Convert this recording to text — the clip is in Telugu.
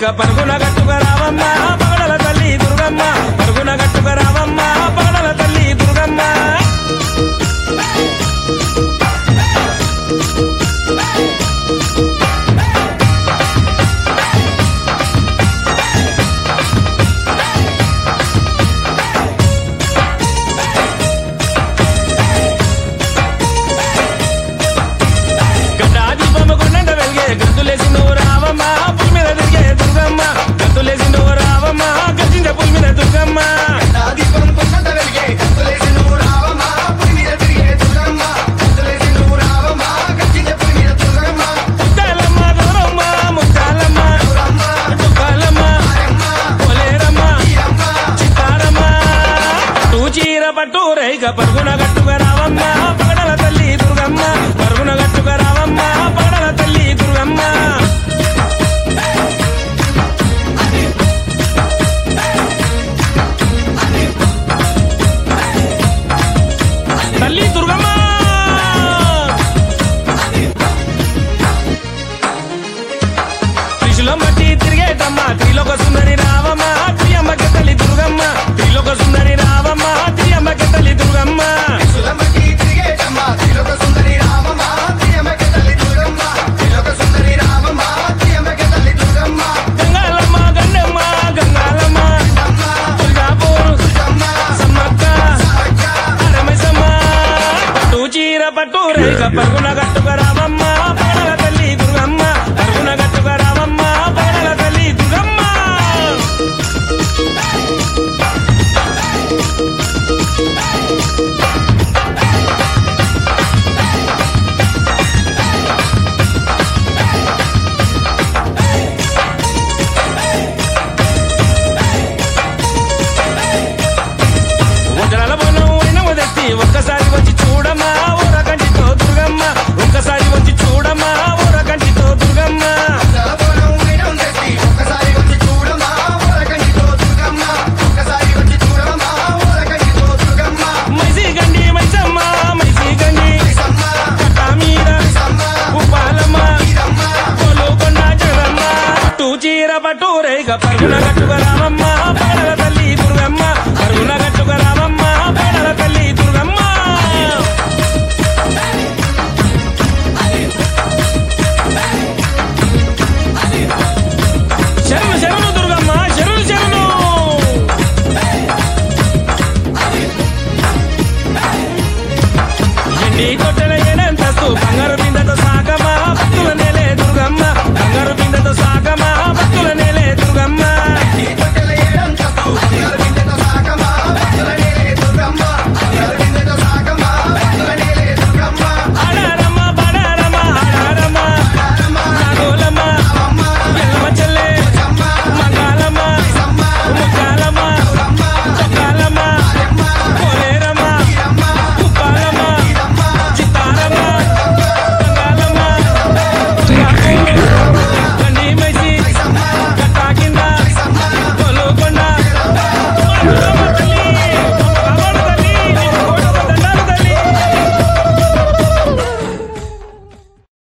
రేగ పరుగున గట్టుగా రావమ్మ పగడల తల్లి దుర్గమ్మ పరుగున గట్టుగా రావమ్మ పగడల తల్లి దుర్గమ్మ గంతులేసి నువ్వు రావమ్మ పులి మీద తిరిగే దుర్గమ్మ గంతులేసి నువ్వు రావమ్మ గర్జించే పులి మీద దుర్గమ్మ ముత్తాలమ్మ గౌరమ్మ ముత్తాలమ్మ దుఃఖాలమ్మ పోలేరమ్మ చిత్తారమ్మ పట్టు చీర పట్టు రేగ పరుగున గట్టుగా రావమ్మ పగడల తల్లి దుర్గమ్మ పరుగున గట్టుగా రావమ్మ పగడల తల్లి దుర్గమ్మ తల్లి దుర్గమ్మ త్రిశూలం బట్టి తిరిగేటమ్మ త్రిలోక సుందరి రావమ్మ త్రియమ్మకి తల్లి దుర్గమ్మ త్రిలోక సుందరి రావమ్మ త్రియమ్మకి తల్లి దుర్గమ్మ గంగాలమ్మ గండమ్మ గంగాలమ్మ దుర్గాపూర్ సమ్మక్క రమేశమ్మ పట్టు చీర పట్టు రేగ పరుగున గట్టుగా రావమ్మ పగడల తల్లి దుర్గమ్మ పరుగున గట్టుగా రావమ్మ పగడల తల్లి దుర్గమ్మ వజ్రాల బోనం వైనము తెచ్చి ఒక్కసారి వచ్చి చూడమ్మా ఊర కంటితో దుర్గమ్మ ఒక్కసారి వచ్చి చూడమ్మా ఊర కంటితో దుర్గమ్మ మైసి గండి మైసమ్మ మైసి గండి కట్టా మీద ఉప్పాలమ్మ కొలుకొండ జగమ్మ పట్టు చీర పట్టు రేగ పరుగున గట్టుగా